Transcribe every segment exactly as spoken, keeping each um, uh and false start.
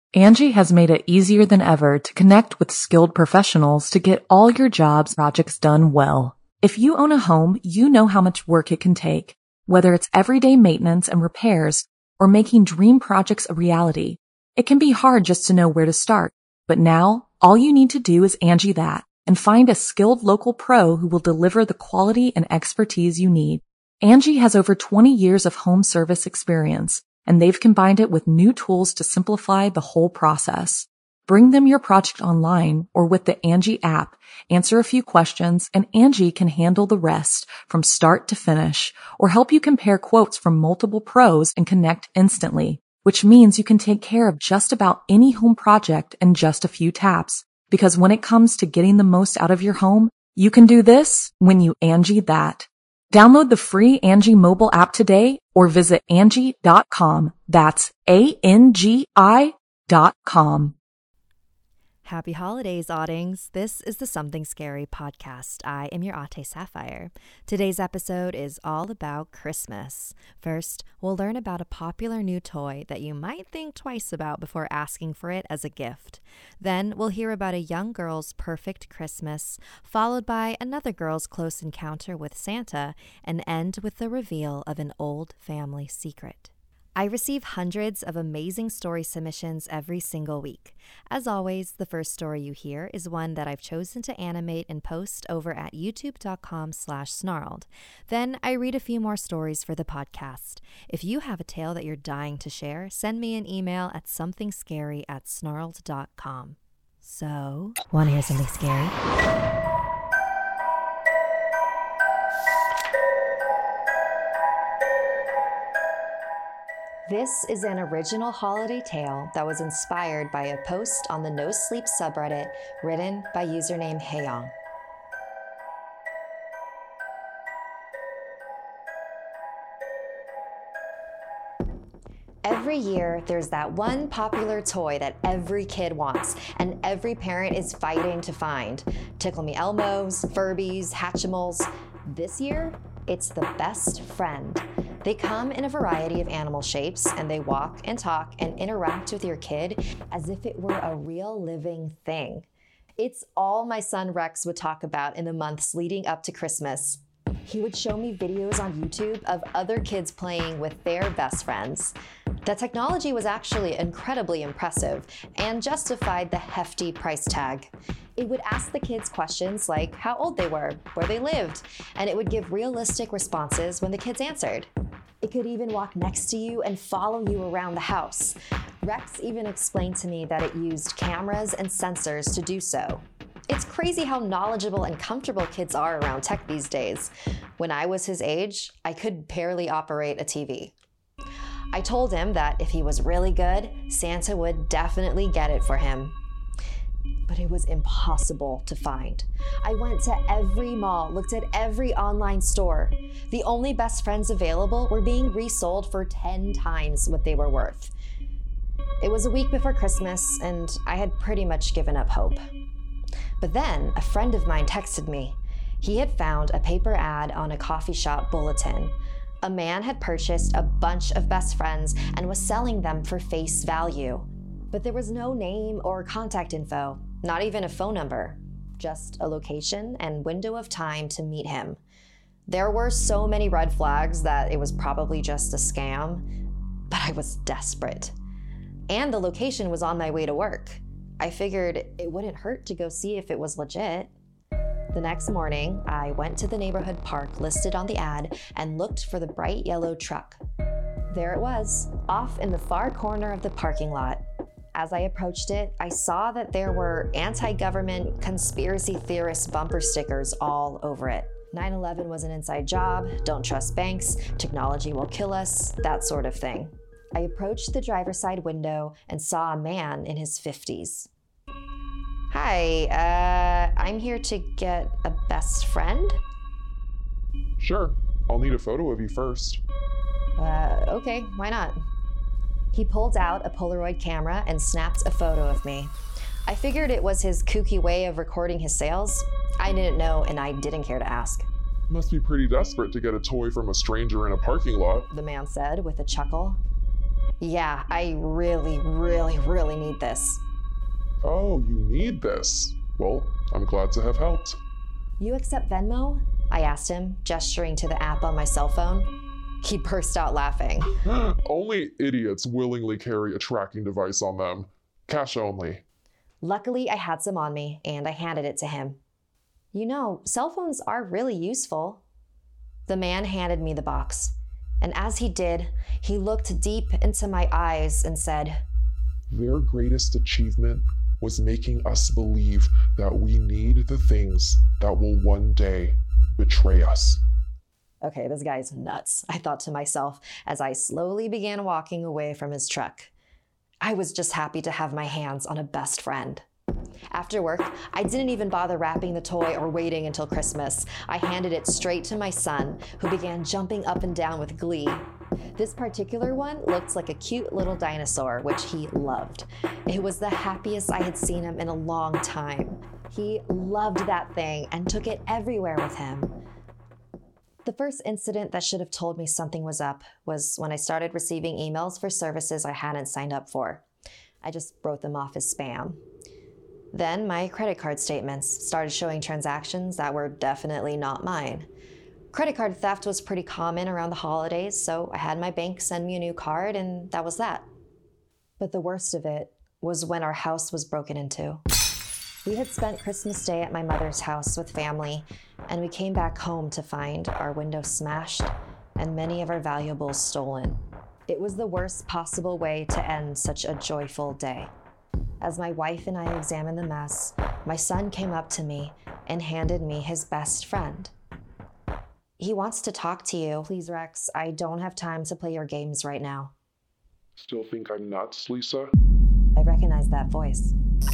Angie has made it easier than ever to connect with skilled professionals to get all your jobs projects done well. If you own a home, you know how much work it can take, whether it's everyday maintenance and repairs or making dream projects a reality. It can be hard just to know where to start, but now all you need to do is Angie that and find a skilled local pro who will deliver the quality and expertise you need. Angie has over twenty years of home service experience, and they've combined it with new tools to simplify the whole process. Bring them your project online or with the Angie app, answer a few questions, and Angie can handle the rest from start to finish, or help you compare quotes from multiple pros and connect instantly, which means you can take care of just about any home project in just a few taps. Because when it comes to getting the most out of your home, you can do this when you Angie that. Download the free Angie mobile app today or visit Angie dot com. That's A N G I dot com. Happy holidays, Oddings. This is the Something Scary podcast. I am your Ate Sapphire. Today's episode is all about Christmas. First, we'll learn about a popular new toy that you might think twice about before asking for it as a gift. Then we'll hear about a young girl's perfect Christmas, followed by another girl's close encounter with Santa, and end with the reveal of an old family secret. I receive hundreds of amazing story submissions every single week. As always, the first story you hear is one that I've chosen to animate and post over at youtube.com slash snarled. Then I read a few more stories for the podcast. If you have a tale that you're dying to share, send me an email at somethingscary at snarled dot com. So, want to hear something scary? This is an original holiday tale that was inspired by a post on the No Sleep subreddit written by username Heyong. Every year, there's that one popular toy that every kid wants and every parent is fighting to find. Tickle Me Elmos, Furbies, Hatchimals. This year, it's the best friend. They come in a variety of animal shapes, and they walk and talk and interact with your kid as if it were a real living thing. It's all my son Rex would talk about in the months leading up to Christmas. He would show me videos on YouTube of other kids playing with their best friends. The technology was actually incredibly impressive and justified the hefty price tag. It would ask the kids questions like how old they were, where they lived, and it would give realistic responses when the kids answered. It could even walk next to you and follow you around the house. Rex even explained to me that it used cameras and sensors to do so. It's crazy how knowledgeable and comfortable kids are around tech these days. When I was his age, I could barely operate a T V. I told him that if he was really good, Santa would definitely get it for him. But it was impossible to find. I went to every mall, looked at every online store. The only best friends available were being resold for ten times what they were worth. It was a week before Christmas, and I had pretty much given up hope. But then a friend of mine texted me. He had found a paper ad on a coffee shop bulletin. A man had purchased a bunch of best friends and was selling them for face value. But there was no name or contact info, not even a phone number, just a location and window of time to meet him. There were so many red flags that it was probably just a scam, but I was desperate. And the location was on my way to work. I figured it wouldn't hurt to go see if it was legit. The next morning, I went to the neighborhood park listed on the ad and looked for the bright yellow truck. There it was, off in the far corner of the parking lot. As I approached it, I saw that there were anti-government conspiracy theorist bumper stickers all over it. nine eleven was an inside job, don't trust banks, technology will kill us, that sort of thing. I approached the driver's side window and saw a man in his fifties. Hi, uh, I'm here to get a best friend? Sure, I'll need a photo of you first. Uh, okay, why not? He pulled out a Polaroid camera and snapped a photo of me. I figured it was his kooky way of recording his sales. I didn't know, and I didn't care to ask. Must be pretty desperate to get a toy from a stranger in a parking lot. The man said with a chuckle. Yeah, I really, really, really need this. Oh, you need this. Well, I'm glad to have helped. You accept Venmo? I asked him, gesturing to the app on my cell phone. He burst out laughing. Only idiots willingly carry a tracking device on them. Cash only. Luckily, I had some on me, and I handed it to him. You know, cell phones are really useful. The man handed me the box, and as he did, he looked deep into my eyes and said, Their greatest achievement was making us believe that we need the things that will one day betray us. Okay, this guy's nuts, I thought to myself as I slowly began walking away from his truck. I was just happy to have my hands on a best friend. After work, I didn't even bother wrapping the toy or waiting until Christmas. I handed it straight to my son, who began jumping up and down with glee. This particular one looked like a cute little dinosaur, which he loved. It was the happiest I had seen him in a long time. He loved that thing and took it everywhere with him. The first incident that should have told me something was up was when I started receiving emails for services I hadn't signed up for. I just wrote them off as spam. Then my credit card statements started showing transactions that were definitely not mine. Credit card theft was pretty common around the holidays, so I had my bank send me a new card, and that was that. But the worst of it was when our house was broken into. We had spent Christmas Day at my mother's house with family, and we came back home to find our windows smashed and many of our valuables stolen. It was the worst possible way to end such a joyful day. As my wife and I examined the mess, my son came up to me and handed me his best friend. He wants to talk to you. Please, Rex, I don't have time to play your games right now. Still think I'm nuts, Lisa? I recognized that voice.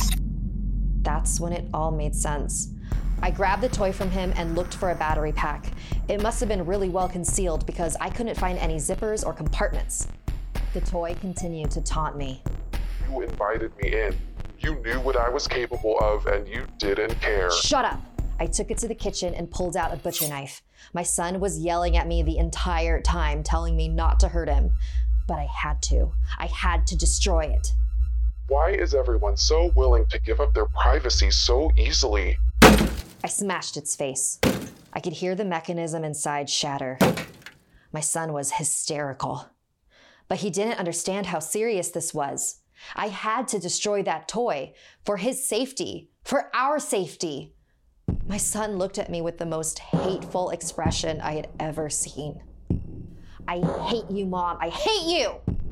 That's when it all made sense. I grabbed the toy from him and looked for a battery pack. It must have been really well concealed because I couldn't find any zippers or compartments. The toy continued to taunt me. You invited me in. You knew what I was capable of, and you didn't care. Shut up! I took it to the kitchen and pulled out a butcher knife. My son was yelling at me the entire time, telling me not to hurt him. But I had to. I had to destroy it. Why is everyone so willing to give up their privacy so easily? I smashed its face. I could hear the mechanism inside shatter. My son was hysterical. But he didn't understand how serious this was. I had to destroy that toy for his safety, for our safety. My son looked at me with the most hateful expression I had ever seen. I hate you, Mom. I hate you!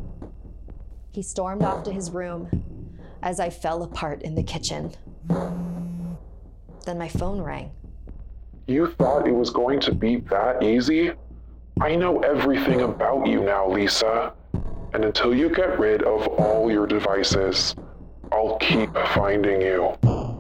He stormed off to his room as I fell apart in the kitchen. Then my phone rang. You thought it was going to be that easy? I know everything about you now, Lisa. And until you get rid of all your devices, I'll keep finding you.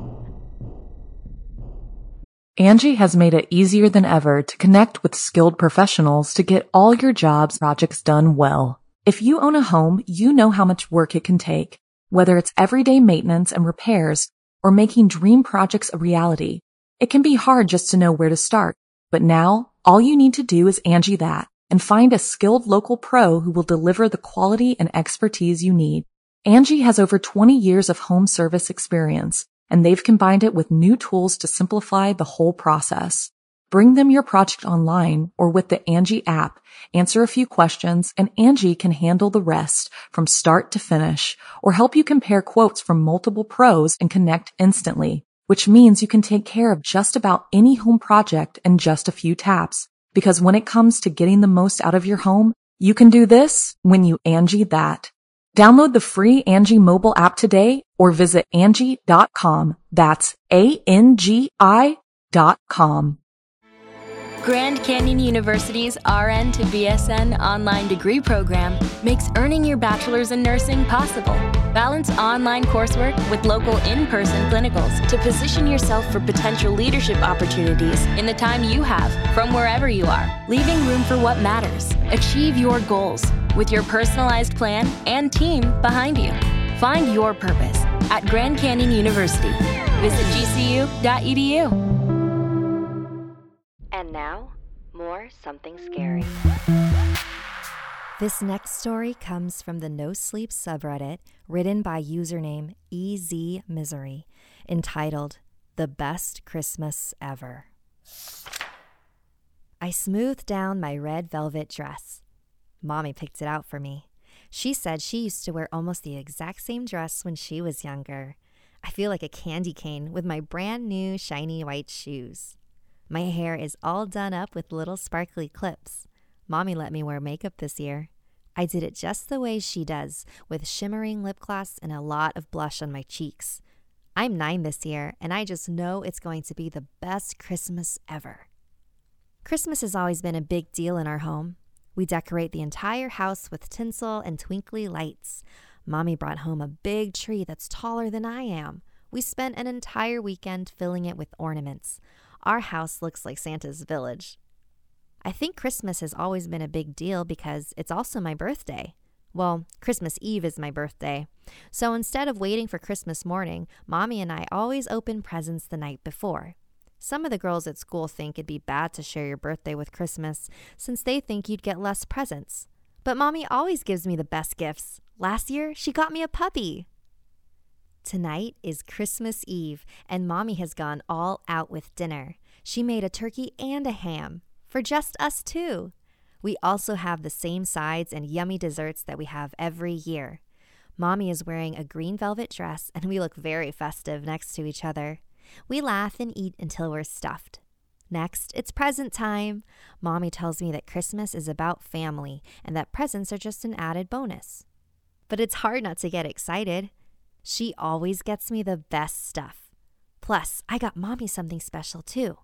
Angie has made it easier than ever to connect with skilled professionals to get all your jobs projects done well. If you own a home, you know how much work it can take, whether it's everyday maintenance and repairs or making dream projects a reality. It can be hard just to know where to start, but now all you need to do is Angie that and find a skilled local pro who will deliver the quality and expertise you need. Angie has over twenty years of home service experience, and they've combined it with new tools to simplify the whole process. Bring them your project online or with the Angie app, answer a few questions, and Angie can handle the rest from start to finish, or help you compare quotes from multiple pros and connect instantly, which means you can take care of just about any home project in just a few taps. Because when it comes to getting the most out of your home, you can do this when you Angie that. Download the free Angie mobile app today or visit Angie dot com. That's A N G I dot com. Grand Canyon University's R N to B S N online degree program makes earning your bachelor's in nursing possible. Balance online coursework with local in-person clinicals to position yourself for potential leadership opportunities in the time you have from wherever you are, leaving room for what matters. Achieve your goals with your personalized plan and team behind you. Find your purpose at Grand Canyon University. Visit G C U dot E D U. And now, more Something Scary. This next story comes from the No Sleep subreddit, written by username E Z Misery, entitled The Best Christmas Ever. I smoothed down my red velvet dress. Mommy picked it out for me. She said she used to wear almost the exact same dress when she was younger. I feel like a candy cane with my brand new shiny white shoes. My hair is all done up with little sparkly clips. Mommy let me wear makeup this year. I did it just the way she does, with shimmering lip gloss and a lot of blush on my cheeks. I'm nine this year, and I just know it's going to be the best Christmas ever. Christmas has always been a big deal in our home. We decorate the entire house with tinsel and twinkly lights. Mommy brought home a big tree that's taller than I am. We spent an entire weekend filling it with ornaments. Our house looks like Santa's village. I think Christmas has always been a big deal because it's also my birthday. Well, Christmas Eve is my birthday. So instead of waiting for Christmas morning, Mommy and I always open presents the night before. Some of the girls at school think it'd be bad to share your birthday with Christmas since they think you'd get less presents. But Mommy always gives me the best gifts. Last year, she got me a puppy. Tonight is Christmas Eve, and Mommy has gone all out with dinner. She made a turkey and a ham. For just us two. We also have the same sides and yummy desserts that we have every year. Mommy is wearing a green velvet dress, and we look very festive next to each other. We laugh and eat until we're stuffed. Next, it's present time. Mommy tells me that Christmas is about family and that presents are just an added bonus. But it's hard not to get excited. She always gets me the best stuff. Plus, I got Mommy something special too.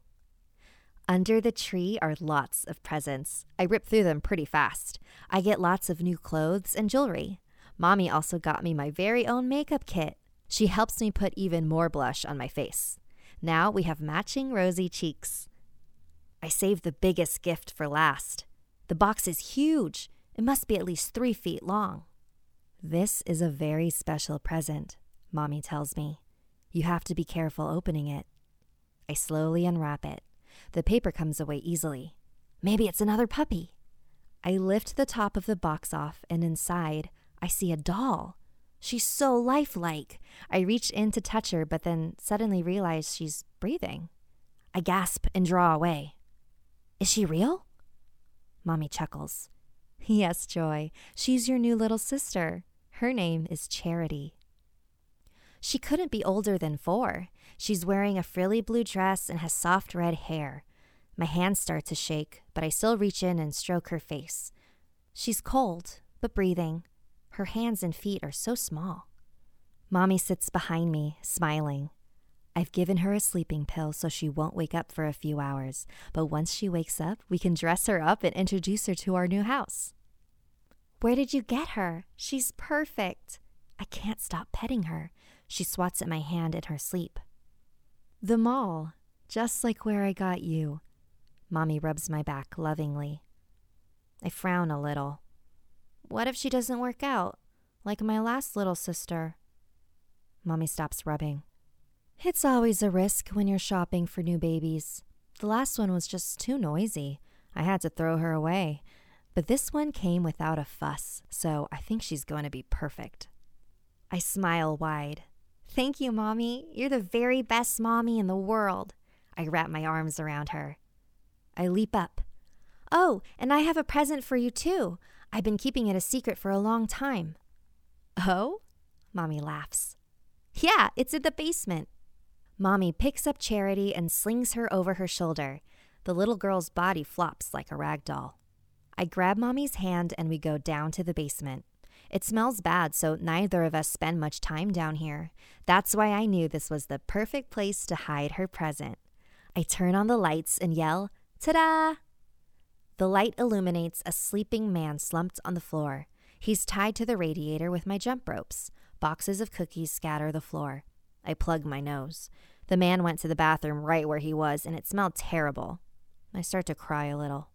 Under the tree are lots of presents. I rip through them pretty fast. I get lots of new clothes and jewelry. Mommy also got me my very own makeup kit. She helps me put even more blush on my face. Now we have matching rosy cheeks. I saved the biggest gift for last. The box is huge. It must be at least three feet long. This is a very special present, Mommy tells me. You have to be careful opening it. I slowly unwrap it. The paper comes away easily. Maybe it's another puppy. I lift the top of the box off, and inside, I see a doll. She's so lifelike. I reach in to touch her, but then suddenly realize she's breathing. I gasp and draw away. Is she real? Mommy chuckles. Yes, Joy. She's your new little sister. Her name is Charity. She couldn't be older than four. She's wearing a frilly blue dress and has soft red hair. My hands start to shake, but I still reach in and stroke her face. She's cold, but breathing. Her hands and feet are so small. Mommy sits behind me, smiling. I've given her a sleeping pill so she won't wake up for a few hours, but once she wakes up, we can dress her up and introduce her to our new house. Where did you get her? She's perfect. I can't stop petting her. She swats at my hand in her sleep. The mall, just like where I got you. Mommy rubs my back lovingly. I frown a little. What if she doesn't work out, like my last little sister? Mommy stops rubbing. It's always a risk when you're shopping for new babies. The last one was just too noisy. I had to throw her away. But this one came without a fuss, so I think she's going to be perfect. I smile wide. Thank you, Mommy. You're the very best mommy in the world. I wrap my arms around her. I leap up. Oh, and I have a present for you, too. I've been keeping it a secret for a long time. Oh? Mommy laughs. Yeah, it's in the basement. Mommy picks up Charity and slings her over her shoulder. The little girl's body flops like a rag doll. I grab Mommy's hand and we go down to the basement. It smells bad, so neither of us spend much time down here. That's why I knew this was the perfect place to hide her present. I turn on the lights and yell, ta-da! The light illuminates a sleeping man slumped on the floor. He's tied to the radiator with my jump ropes. Boxes of cookies scatter the floor. I plug my nose. The man went to the bathroom right where he was, and it smelled terrible. I start to cry a little.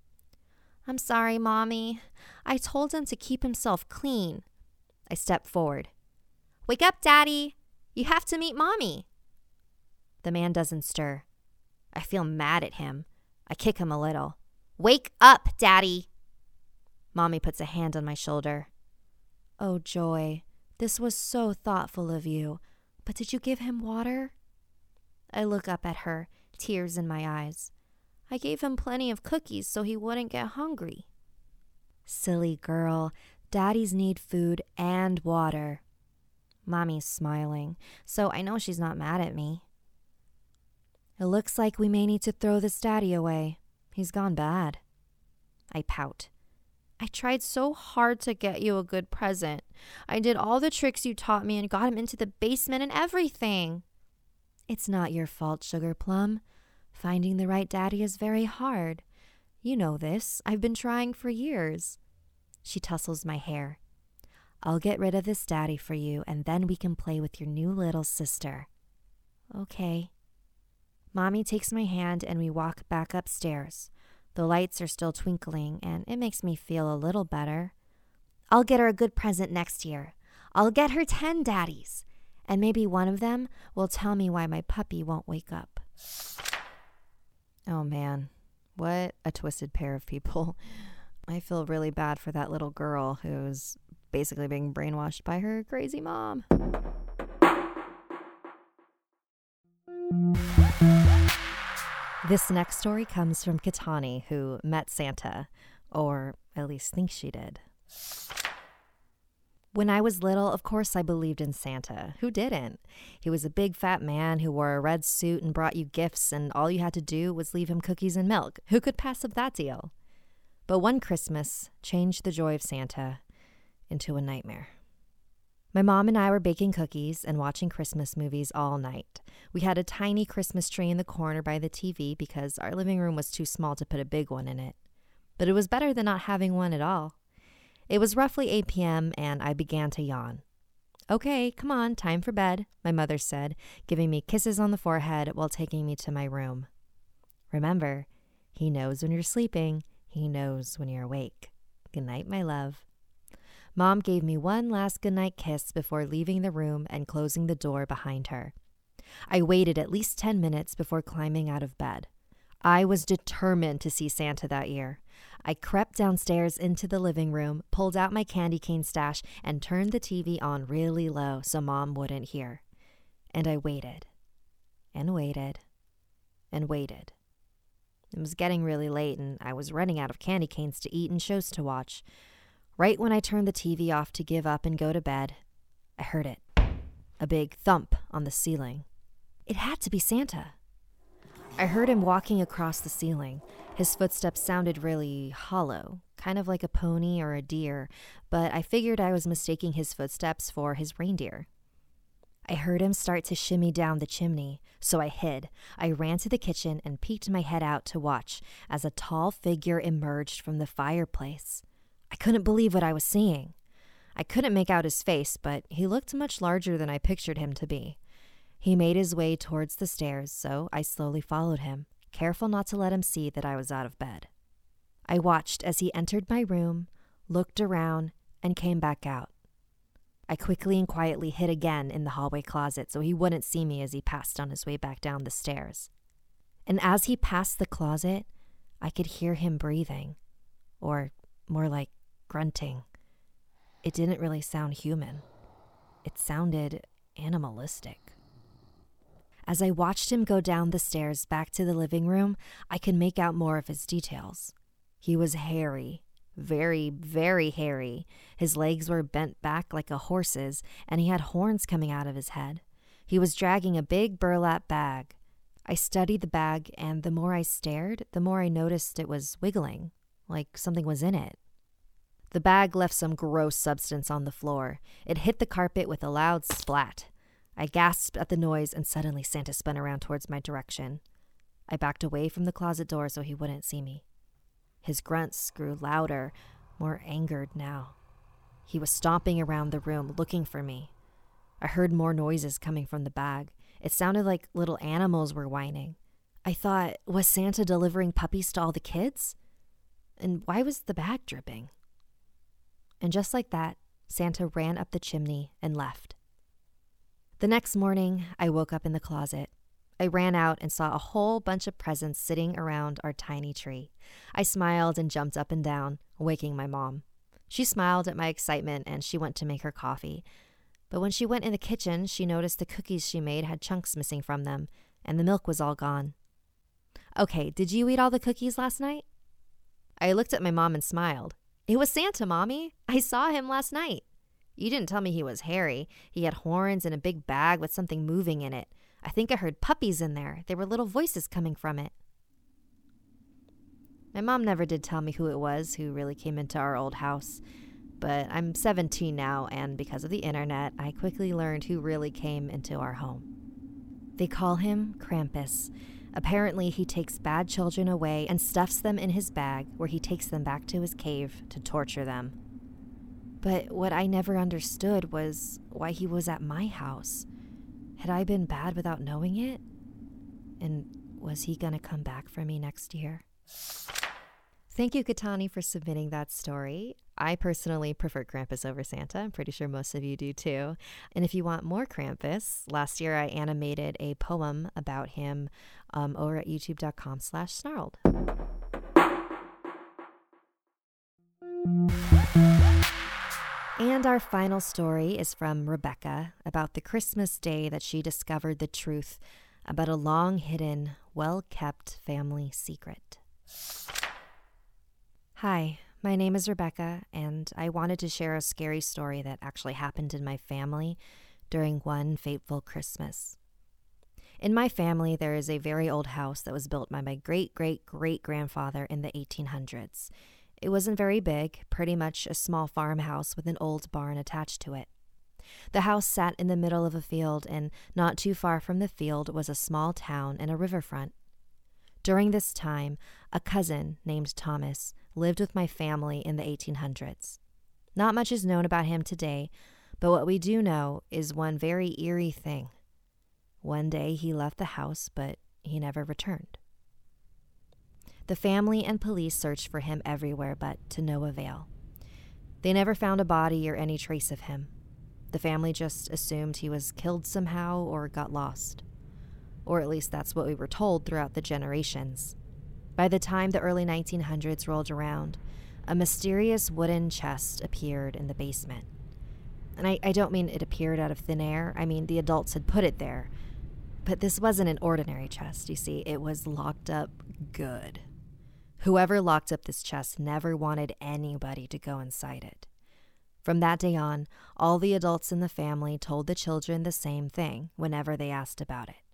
I'm sorry, Mommy. I told him to keep himself clean. I step forward. Wake up, Daddy. You have to meet Mommy. The man doesn't stir. I feel mad at him. I kick him a little. Wake up, Daddy. Mommy puts a hand on my shoulder. Oh, Joy, this was so thoughtful of you, but did you give him water? I look up at her, tears in my eyes. I gave him plenty of cookies so he wouldn't get hungry. Silly girl, daddies need food and water. Mommy's smiling, so I know she's not mad at me. It looks like we may need to throw this daddy away. He's gone bad. I pout. I tried so hard to get you a good present. I did all the tricks you taught me and got him into the basement and everything. It's not your fault, Sugar Plum. Finding the right daddy is very hard. You know this. I've been trying for years. She tussles my hair. I'll get rid of this daddy for you, and then we can play with your new little sister. Okay. Mommy takes my hand and we walk back upstairs. The lights are still twinkling, and it makes me feel a little better. I'll get her a good present next year. I'll get her ten daddies, and maybe one of them will tell me why my puppy won't wake up. Oh man, what a twisted pair of people. I feel really bad for that little girl who's basically being brainwashed by her crazy mom. This next story comes from Katani, who met Santa, or at least thinks she did. When I was little, of course I believed in Santa. Who didn't? He was a big fat man who wore a red suit and brought you gifts, and all you had to do was leave him cookies and milk. Who could pass up that deal? But one Christmas changed the joy of Santa into a nightmare. My mom and I were baking cookies and watching Christmas movies all night. We had a tiny Christmas tree in the corner by the T V because our living room was too small to put a big one in it. But it was better than not having one at all. It was roughly eight p.m. and I began to yawn. Okay, come on, time for bed, my mother said, giving me kisses on the forehead while taking me to my room. Remember, he knows when you're sleeping, he knows when you're awake. Good night, my love. Mom gave me one last goodnight kiss before leaving the room and closing the door behind her. I waited at least ten minutes before climbing out of bed. I was determined to see Santa that year. I crept downstairs into the living room, pulled out my candy cane stash, and turned the T V on really low so Mom wouldn't hear. And I waited, and waited, and waited. It was getting really late, and I was running out of candy canes to eat and shows to watch. Right when I turned the T V off to give up and go to bed, I heard it. A big thump on the ceiling. It had to be Santa. I heard him walking across the ceiling. His footsteps sounded really hollow, kind of like a pony or a deer, but I figured I was mistaking his footsteps for his reindeer. I heard him start to shimmy down the chimney, so I hid. I ran to the kitchen and peeked my head out to watch as a tall figure emerged from the fireplace. I couldn't believe what I was seeing. I couldn't make out his face, but he looked much larger than I pictured him to be. He made his way towards the stairs, so I slowly followed him, careful not to let him see that I was out of bed. I watched as he entered my room, looked around, and came back out. I quickly and quietly hid again in the hallway closet so he wouldn't see me as he passed on his way back down the stairs. And as he passed the closet, I could hear him breathing, or more like grunting. It didn't really sound human. It sounded animalistic. As I watched him go down the stairs back to the living room, I could make out more of his details. He was hairy, very, very hairy. His legs were bent back like a horse's, and he had horns coming out of his head. He was dragging a big burlap bag. I studied the bag, and the more I stared, the more I noticed it was wiggling, like something was in it. The bag left some gross substance on the floor. It hit the carpet with a loud splat. I gasped at the noise, and suddenly Santa spun around towards my direction. I backed away from the closet door so he wouldn't see me. His grunts grew louder, more angered now. He was stomping around the room, looking for me. I heard more noises coming from the bag. It sounded like little animals were whining. I thought, was Santa delivering puppies to all the kids? And why was the bag dripping? And just like that, Santa ran up the chimney and left. The next morning, I woke up in the closet. I ran out and saw a whole bunch of presents sitting around our tiny tree. I smiled and jumped up and down, waking my mom. She smiled at my excitement and she went to make her coffee. But when she went in the kitchen, she noticed the cookies she made had chunks missing from them, and the milk was all gone. "Okay, did you eat all the cookies last night?" I looked at my mom and smiled. "It was Santa, Mommy. I saw him last night." "You didn't tell me he was hairy. He had horns and a big bag with something moving in it. I think I heard puppies in there. There were little voices coming from it." My mom never did tell me who it was who really came into our old house. But I'm seventeen now, and because of the internet, I quickly learned who really came into our home. They call him Krampus. Apparently, he takes bad children away and stuffs them in his bag, where he takes them back to his cave to torture them. But what I never understood was why he was at my house. Had I been bad without knowing it? And was he gonna come back for me next year? Thank you, Katani, for submitting that story. I personally prefer Krampus over Santa. I'm pretty sure most of you do too. And if you want more Krampus, last year I animated a poem about him um, over at youtube.com slash snarled. And our final story is from Rebecca about the Christmas day that she discovered the truth about a long-hidden, well-kept family secret. Hi, my name is Rebecca, and I wanted to share a scary story that actually happened in my family during one fateful Christmas. In my family, there is a very old house that was built by my great-great-great-grandfather in the eighteen hundreds. It wasn't very big, pretty much a small farmhouse with an old barn attached to it. The house sat in the middle of a field, and not too far from the field was a small town and a riverfront. During this time, a cousin named Thomas lived with my family in the eighteen hundreds. Not much is known about him today, but what we do know is one very eerie thing. One day he left the house, but he never returned. The family and police searched for him everywhere, but to no avail. They never found a body or any trace of him. The family just assumed he was killed somehow or got lost. Or at least that's what we were told throughout the generations. By the time the early nineteen hundreds rolled around, a mysterious wooden chest appeared in the basement. And I, I don't mean it appeared out of thin air. I mean the adults had put it there. But this wasn't an ordinary chest, you see. It was locked up good. Whoever locked up this chest never wanted anybody to go inside it. From that day on, all the adults in the family told the children the same thing whenever they asked about it.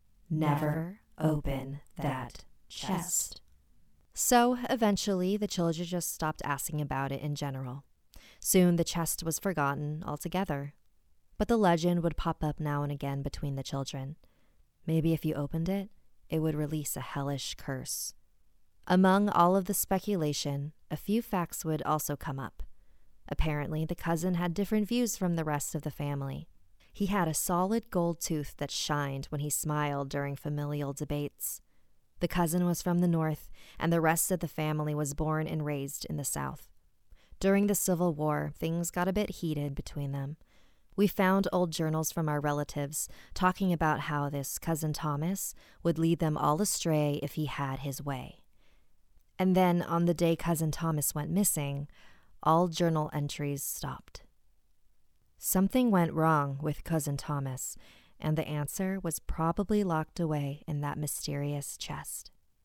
Never open that chest. So, eventually, the children just stopped asking about it in general. Soon, the chest was forgotten altogether. But the legend would pop up now and again between the children. Maybe if you opened it, it would release a hellish curse. Among all of the speculation, a few facts would also come up. Apparently, the cousin had different views from the rest of the family. He had a solid gold tooth that shined when he smiled during familial debates. The cousin was from the north, and the rest of the family was born and raised in the south. During the Civil War, things got a bit heated between them. We found old journals from our relatives talking about how this cousin Thomas would lead them all astray if he had his way. And then, on the day cousin Thomas went missing, all journal entries stopped. Something went wrong with cousin Thomas, and the answer was probably locked away in that mysterious chest.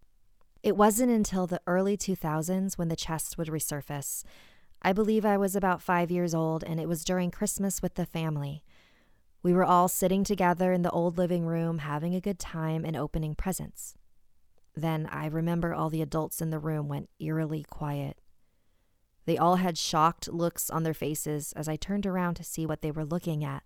It wasn't until the early two thousands when the chest would resurface. I believe I was about five years old, and it was during Christmas with the family. We were all sitting together in the old living room, having a good time and opening presents. Then I remember all the adults in the room went eerily quiet. They all had shocked looks on their faces as I turned around to see what they were looking at.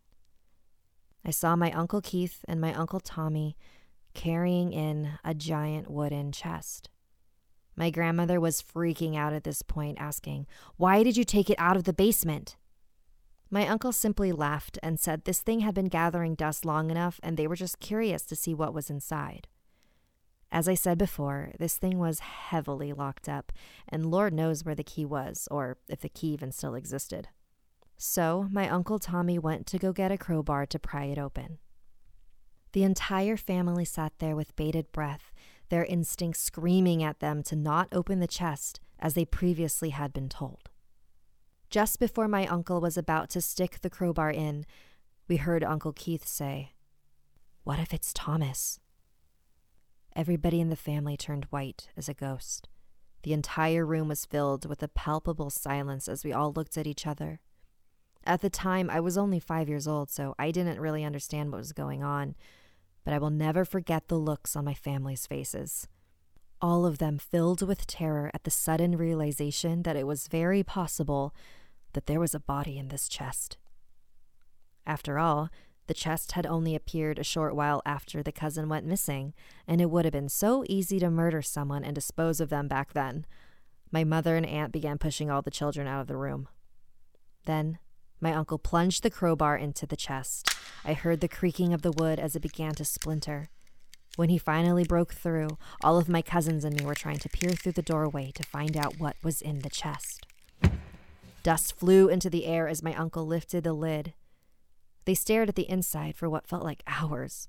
I saw my Uncle Keith and my Uncle Tommy carrying in a giant wooden chest. My grandmother was freaking out at this point, asking, "Why did you take it out of the basement?" My uncle simply laughed and said this thing had been gathering dust long enough and they were just curious to see what was inside. As I said before, this thing was heavily locked up, and Lord knows where the key was, or if the key even still existed. So my Uncle Tommy went to go get a crowbar to pry it open. The entire family sat there with bated breath, their instincts screaming at them to not open the chest as they previously had been told. Just before my uncle was about to stick the crowbar in, we heard Uncle Keith say, "What if it's Thomas?" Everybody in the family turned white as a ghost. The entire room was filled with a palpable silence as we all looked at each other. At the time, I was only five years old, so I didn't really understand what was going on, but I will never forget the looks on my family's faces. All of them filled with terror at the sudden realization that it was very possible that there was a body in this chest. After all, the chest had only appeared a short while after the cousin went missing, and it would have been so easy to murder someone and dispose of them back then. My mother and aunt began pushing all the children out of the room. Then, my uncle plunged the crowbar into the chest. I heard the creaking of the wood as it began to splinter. When he finally broke through, all of my cousins and me were trying to peer through the doorway to find out what was in the chest. Dust flew into the air as my uncle lifted the lid. They stared at the inside for what felt like hours.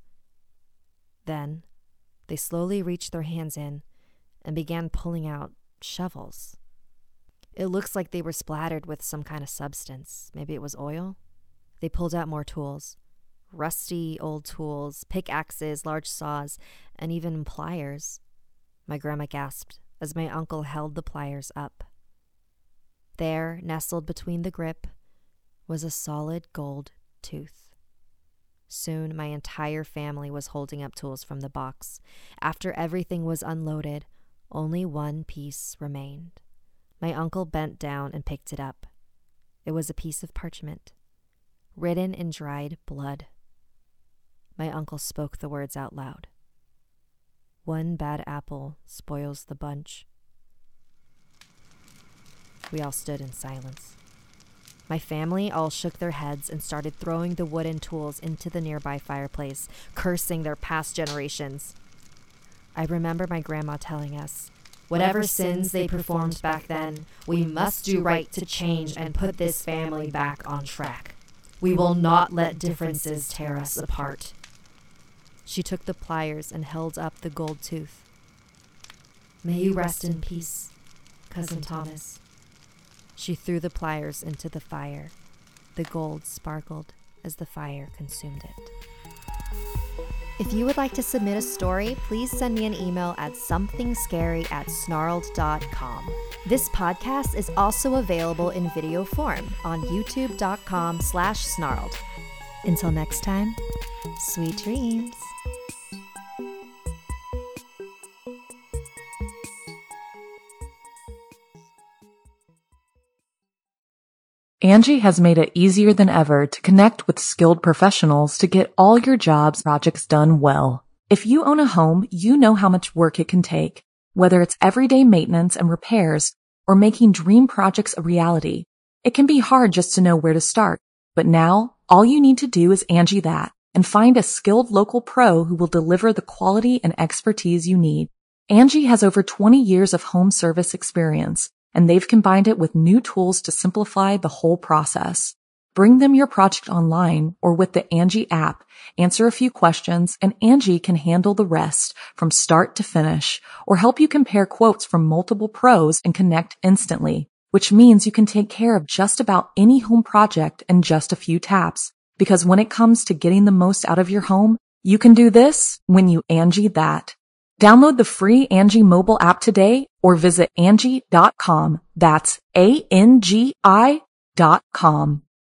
Then, they slowly reached their hands in and began pulling out shovels. It looks like they were splattered with some kind of substance. Maybe it was oil? They pulled out more tools. Rusty old tools, pickaxes, large saws, and even pliers. My grandma gasped as my uncle held the pliers up. There, nestled between the grip, was a solid gold tooth. Soon, my entire family was holding up tools from the box. After everything was unloaded, only one piece remained. My uncle bent down and picked it up. It was a piece of parchment, written in dried blood. My uncle spoke the words out loud. "One bad apple spoils the bunch." We all stood in silence. My family all shook their heads and started throwing the wooden tools into the nearby fireplace, cursing their past generations. I remember my grandma telling us, "Whatever sins they performed back then, we must do right to change and put this family back on track. We will not let differences tear us apart." She took the pliers and held up the gold tooth. "May you rest in peace, Cousin Thomas." She threw the pliers into the fire. The gold sparkled as the fire consumed it. If you would like to submit a story, please send me an email at somethingscary at snarled dot com. This podcast is also available in video form on youtube.com slash snarled. Until next time, sweet dreams. Angie has made it easier than ever to connect with skilled professionals to get all your jobs projects done well. If you own a home, you know how much work it can take, whether it's everyday maintenance and repairs or making dream projects a reality. It can be hard just to know where to start, but now all you need to do is Angie that and find a skilled local pro who will deliver the quality and expertise you need. Angie has over twenty years of home service experience, and they've combined it with new tools to simplify the whole process. Bring them your project online or with the Angie app, answer a few questions, and Angie can handle the rest from start to finish, or help you compare quotes from multiple pros and connect instantly, which means you can take care of just about any home project in just a few taps. Because when it comes to getting the most out of your home, you can do this when you Angie that. Download the free Angie mobile app today or visit Angie dot com. That's A N G I dot com.